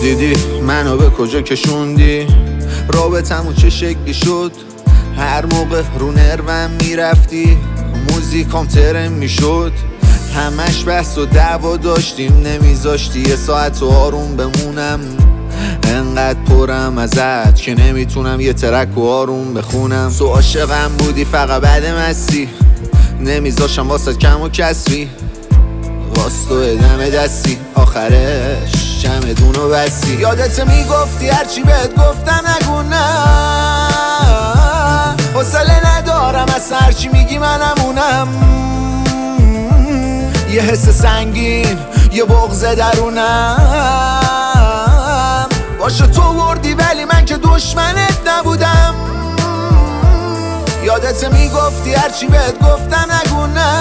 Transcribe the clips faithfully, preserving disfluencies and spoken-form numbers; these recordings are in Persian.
دیدی منو به کجا کشوندی، رابطمون چه شکلی شد. هر موقع رو نروم میرفتی، موزیکام ترم میشد. همش بحث و دعوا داشتیم، نمیذاشتی یه ساعت و آروم بمونم. انقدر پرم ازت که نمیتونم یه ترک و آروم بخونم. تو عاشقم بودی فقط بعد مستی، نمیذاشم واسه کم و کسری. واستو ادم دستی آخرش چمدونو بستی. یادت میگفتی هرچی بهت گفتن نگو نه، حوصله ندارم از هرچی میگی منمونم. یه حس سنگین یه بغض درونم، باشه تو وردی ولی من که دشمنت نبودم. یادت میگفتی هرچی بهت گفتن نگو نه،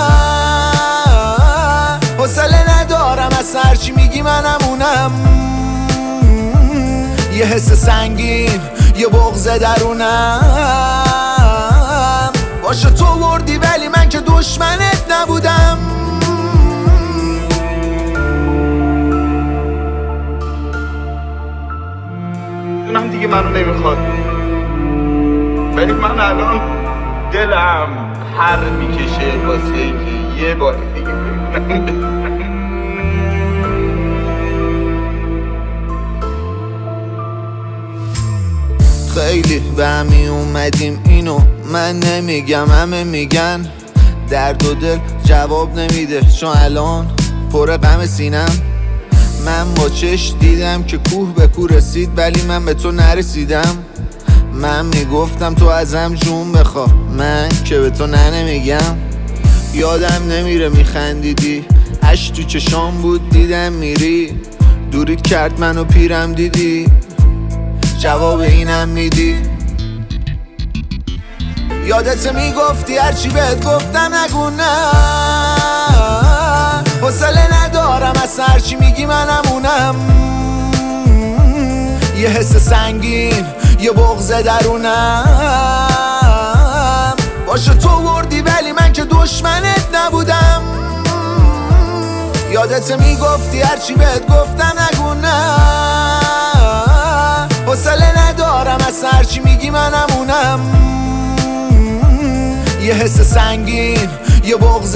حوصله ندارم از هرچی میگی منمونم. یه حس سنگین یه بغض درونم، باشه تو وردی ولی من که دشمنت نبودم. اونم دیگه منو نمیخواد، ولی من الان دلم هر میکشه واسه اینکه یه بار دیگه ببینم. خیلی به همی اومدیم اینو من نمیگم، همه میگن. درد و دل جواب نمیده چون الان پر غم سینم. من با چشم دیدم که کوه به کوه رسید ولی من به تو نرسیدم. من میگفتم تو ازم جون بخوا، من که به تو نه نمیگم. یادم نمیره میخندیدی، عشق تو چشام بود دیدم میری. دوریت کرد منو پیرم دیدی، جواب اینم میدی. یادت میگفتی هرچی بهت گفتن نگو نه، حوصله ندارم از هرچی میگی منمونم. یه حس سنگین یه بغض درونم، باشه تو وردی ولی من که دشمنت نبودم. یادت میگفتی هرچی بهت گفتن نگو نه، حوصله ندارم از هرچی میگی منمونم. یه حس سنگین یه بغض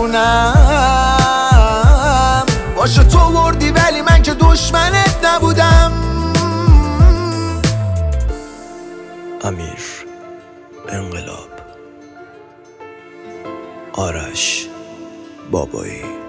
درونم، باشه تو وردی ولی من که دشمنت نبودم. امیر انقلاب، آرش بابایی.